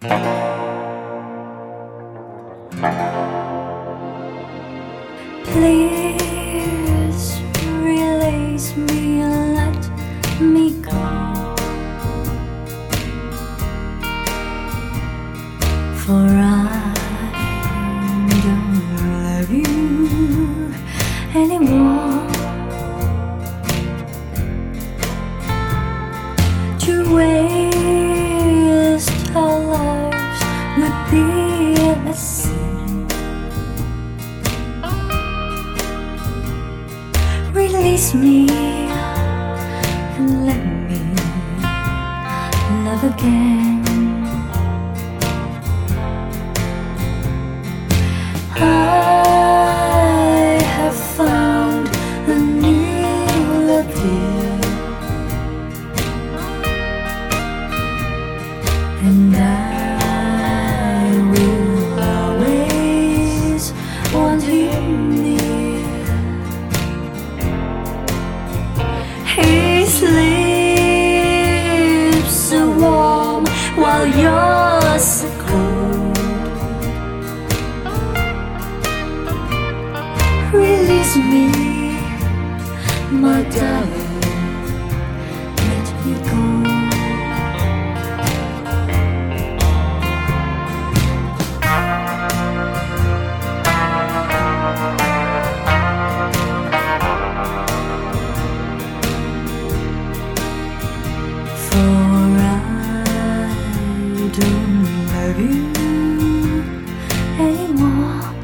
Please release me and let me go. For I don't love you anymore. To waste our lives would be a sin. Release me and let me love again. I have found a new love here, and I will always want him near. He sleeps so warm while you're so cold. Release me, my darling, let me go. For I don't love you anymore.